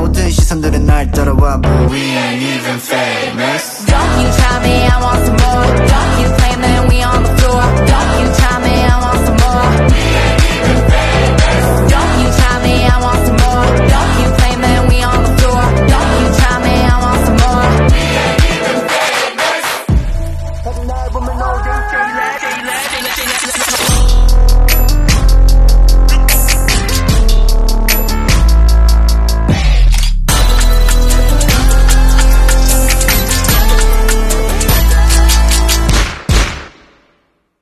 모든 시선들은 날 따라와 But we ain't even famous. Don't you try me, I want some more.